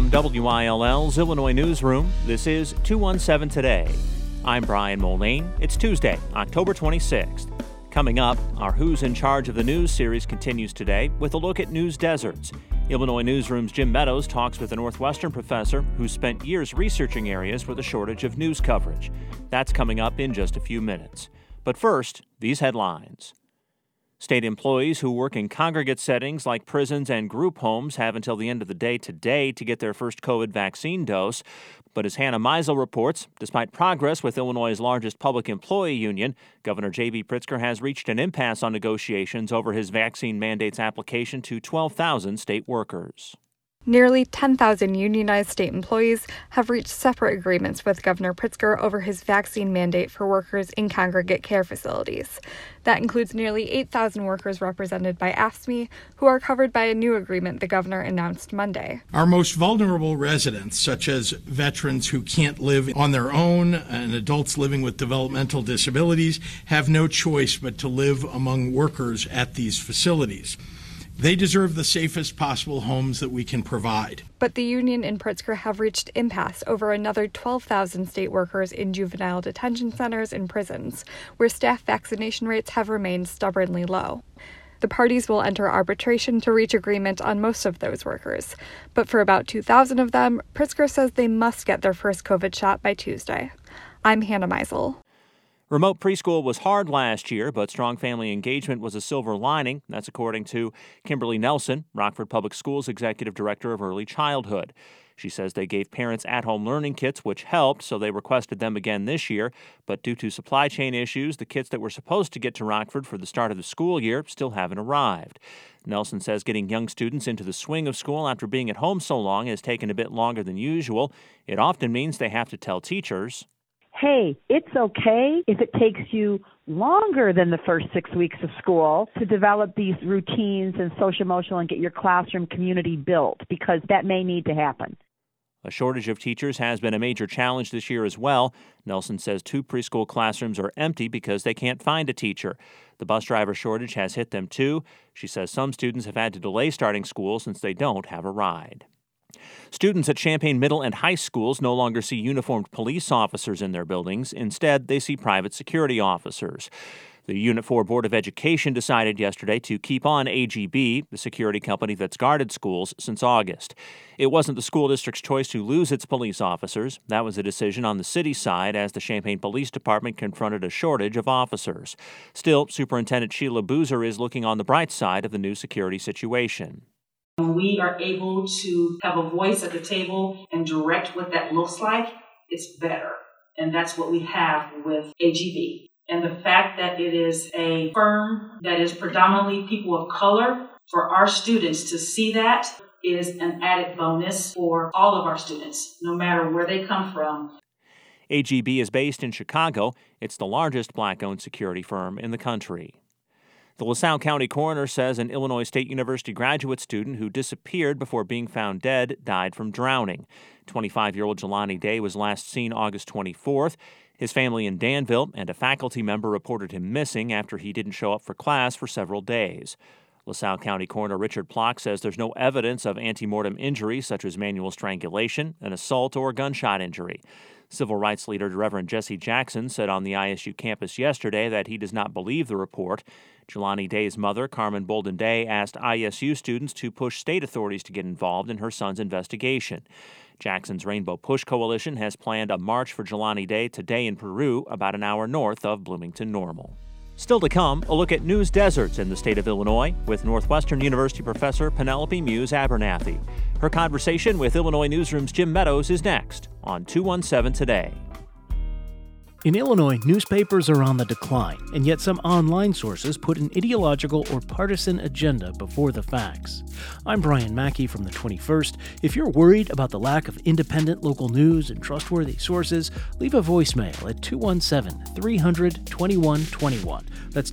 From WILL's Illinois Newsroom, this is 217 Today. I'm Brian Mullaney. It's Tuesday, October 26th. Coming up, our Who's in Charge of the News series continues today with a look at news deserts. Illinois Newsroom's Jim Meadows talks with a Northwestern professor who spent years researching areas with a shortage of news coverage. That's coming up in just a few minutes. But first, these headlines. State employees who work in congregate settings like prisons and group homes have until the end of the day today to get their first COVID vaccine dose. But as Hannah Meisel reports, despite progress with Illinois' largest public employee union, Governor J.B. Pritzker has reached an impasse on negotiations over his vaccine mandates application to 12,000 state workers. Nearly 10,000 unionized state employees have reached separate agreements with Governor Pritzker over his vaccine mandate for workers in congregate care facilities. That includes nearly 8,000 workers represented by AFSCME, who are covered by a new agreement the governor announced Monday. Our most vulnerable residents, such as veterans who can't live on their own and adults living with developmental disabilities, have no choice but to live among workers at these facilities. They deserve the safest possible homes that we can provide. But the union and Pritzker have reached impasse over another 12,000 state workers in juvenile detention centers and prisons, where staff vaccination rates have remained stubbornly low. The parties will enter arbitration to reach agreement on most of those workers. But for about 2,000 of them, Pritzker says they must get their first COVID shot by Tuesday. I'm Hannah Meisel. Remote preschool was hard last year, but strong family engagement was a silver lining. That's according to Kimberly Nelson, Rockford Public Schools Executive Director of Early Childhood. She says they gave parents at-home learning kits, which helped, so they requested them again this year. But due to supply chain issues, the kits that were supposed to get to Rockford for the start of the school year still haven't arrived. Nelson says getting young students into the swing of school after being at home so long has taken a bit longer than usual. It often means they have to tell teachers, hey, it's okay if it takes you longer than the first 6 weeks of school to develop these routines and social emotional and get your classroom community built, because that may need to happen. A shortage of teachers has been a major challenge this year as well. Nelson says 2 preschool classrooms are empty because they can't find a teacher. The bus driver shortage has hit them too. She says some students have had to delay starting school since they don't have a ride. Students at Champaign Middle and High Schools no longer see uniformed police officers in their buildings. Instead, they see private security officers. The Unit 4 Board of Education decided yesterday to keep on AGB, the security company that's guarded schools since August. It wasn't the school district's choice to lose its police officers. That was a decision on the city side as the Champaign Police Department confronted a shortage of officers. Still, Superintendent Sheila Boozer is looking on the bright side of the new security situation. When we are able to have a voice at the table and direct what that looks like, it's better. And that's what we have with AGB. And the fact that it is a firm that is predominantly people of color, for our students to see that is an added bonus for all of our students, no matter where they come from. AGB is based in Chicago. It's the largest black-owned security firm in the country. The LaSalle County coroner says an Illinois State University graduate student who disappeared before being found dead died from drowning. 25-year-old Jelani Day was last seen August 24th. His family in Danville and a faculty member reported him missing after he didn't show up for class for several days. LaSalle County coroner Richard Plock says there's no evidence of antemortem injury such as manual strangulation, an assault, or gunshot injury. Civil rights leader Reverend Jesse Jackson said on the ISU campus yesterday that he does not believe the report. Jelani Day's mother, Carmen Bolden Day, asked ISU students to push state authorities to get involved in her son's investigation. Jackson's Rainbow Push Coalition has planned a march for Jelani Day today in Peru, about an hour north of Bloomington Normal. Still to come, a look at news deserts in the state of Illinois with Northwestern University professor Penelope Muse Abernathy. Her conversation with Illinois Newsroom's Jim Meadows is next on 217 Today. In Illinois, newspapers are on the decline, and yet some online sources put an ideological or partisan agenda before the facts. I'm Brian Mackey from the 21st. If you're worried about the lack of independent local news and trustworthy sources, leave a voicemail at 217-300-2121. That's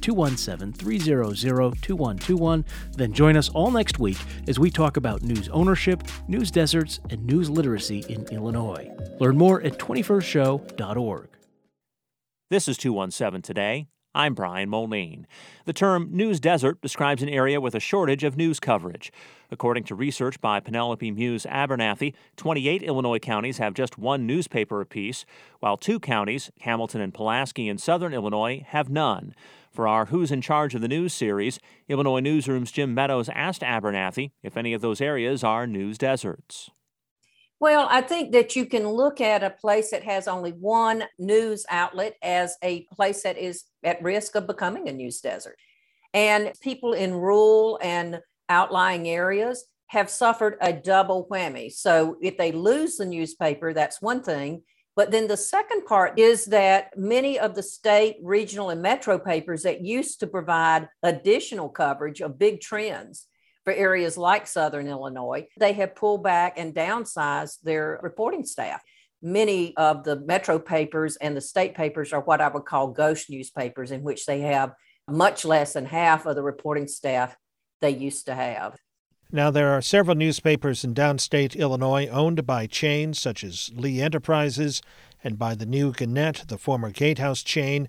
217-300-2121. Then join us all next week as we talk about news ownership, news deserts, and news literacy in Illinois. Learn more at 21stshow.org. This is 217 Today. I'm Brian Moline. The term news desert describes an area with a shortage of news coverage. According to research by Penelope Muse Abernathy, 28 Illinois counties have just one newspaper apiece, while 2 counties, Hamilton and Pulaski in southern Illinois, have none. For our Who's in Charge of the News series, Illinois Newsroom's Jim Meadows asked Abernathy if any of those areas are news deserts. Well, I think that you can look at a place that has only one news outlet as a place that is at risk of becoming a news desert. And people in rural and outlying areas have suffered a double whammy. So if they lose the newspaper, that's one thing. But then the second part is that many of the state, regional, and metro papers that used to provide additional coverage of big trends for areas like Southern Illinois, they have pulled back and downsized their reporting staff. Many of the metro papers and the state papers are what I would call ghost newspapers, in which they have much less than half of the reporting staff they used to have. Now, there are several newspapers in downstate Illinois owned by chains such as Lee Enterprises and by the New Gannett, the former Gatehouse chain,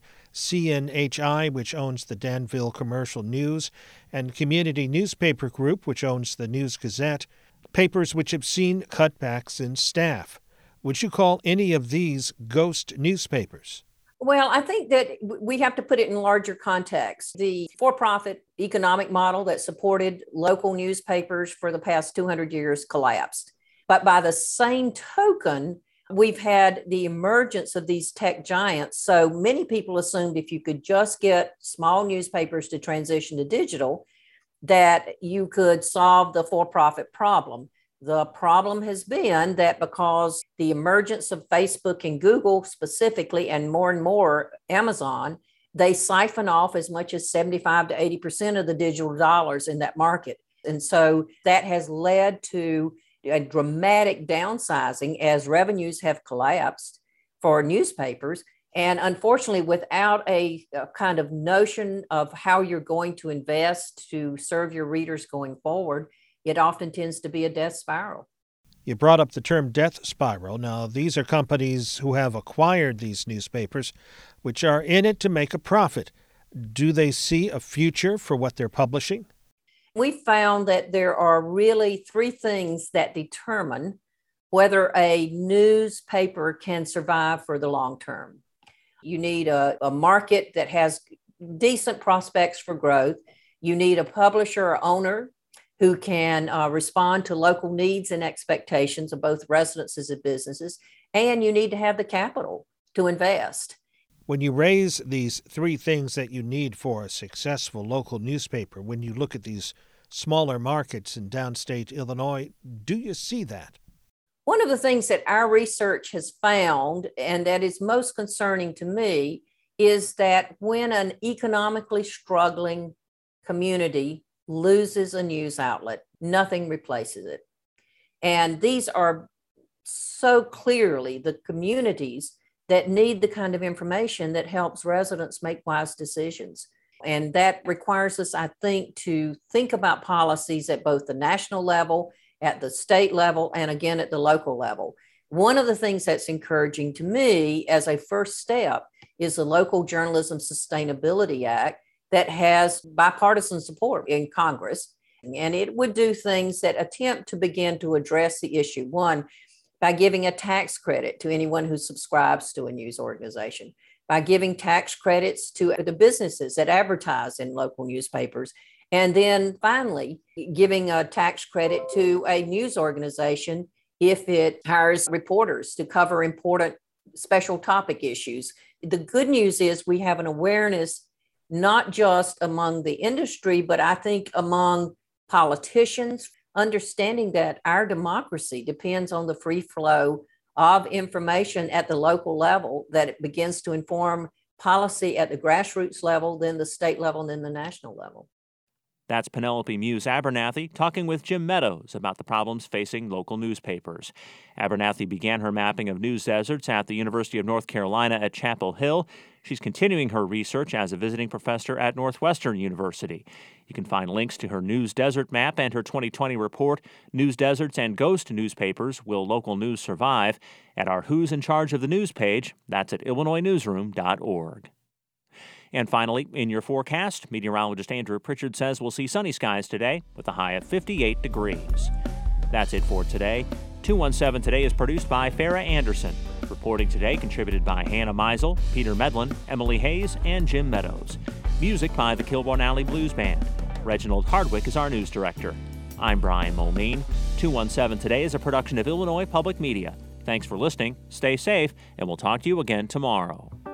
CNHI, which owns the Danville Commercial News, and Community Newspaper Group, which owns the News Gazette, papers which have seen cutbacks in staff. Would you call any of these ghost newspapers? Well, I think that we have to put it in larger context. The for-profit economic model that supported local newspapers for the past 200 years collapsed. But by the same token, we've had the emergence of these tech giants. So many people assumed if you could just get small newspapers to transition to digital, that you could solve the for-profit problem. The problem has been that because the emergence of Facebook and Google specifically, and more Amazon, they siphon off as much as 75 to 80% of the digital dollars in that market. And so that has led to a dramatic downsizing as revenues have collapsed for newspapers. And unfortunately, without a kind of notion of how you're going to invest to serve your readers going forward, it often tends to be a death spiral. You brought up the term death spiral. Now, these are companies who have acquired these newspapers, which are in it to make a profit. Do they see a future for what they're publishing? We found that there are really 3 things that determine whether a newspaper can survive for the long term. You need a market that has decent prospects for growth. You need a publisher or owner who can respond to local needs and expectations of both residences and businesses, and you need to have the capital to invest. When you raise these 3 things that you need for a successful local newspaper, when you look at these smaller markets in downstate Illinois, do you see that? One of the things that our research has found, and that is most concerning to me, is that when an economically struggling community loses a news outlet, nothing replaces it. And these are so clearly the communities that need the kind of information that helps residents make wise decisions. And that requires us, I think, to think about policies at both the national level, at the state level, and again at the local level. One of the things that's encouraging to me as a first step is the Local Journalism Sustainability Act that has bipartisan support in Congress. And it would do things that attempt to begin to address the issue. One, by giving a tax credit to anyone who subscribes to a news organization, by giving tax credits to the businesses that advertise in local newspapers, and then finally giving a tax credit to a news organization if it hires reporters to cover important special topic issues. The good news is we have an awareness not just among the industry, but I think among politicians, understanding that our democracy depends on the free flow of information at the local level, that it begins to inform policy at the grassroots level, then the state level, and then the national level. That's Penelope Muse Abernathy talking with Jim Meadows about the problems facing local newspapers. Abernathy began her mapping of news deserts at the University of North Carolina at Chapel Hill. She's continuing her research as a visiting professor at Northwestern University. You can find links to her news desert map and her 2020 report, News Deserts and Ghost Newspapers, Will Local News Survive?, at our Who's in Charge of the News page. That's at IllinoisNewsroom.org. And finally, in your forecast, meteorologist Andrew Pritchard says we'll see sunny skies today with a high of 58 degrees. That's it for today. 217 Today is produced by Farah Anderson. Reporting today contributed by Hannah Meisel, Peter Medlin, Emily Hayes, and Jim Meadows. Music by the Kilbourne Alley Blues Band. Reginald Hardwick is our news director. I'm Brian Mulmeen. 217 Today is a production of Illinois Public Media. Thanks for listening, stay safe, and we'll talk to you again tomorrow.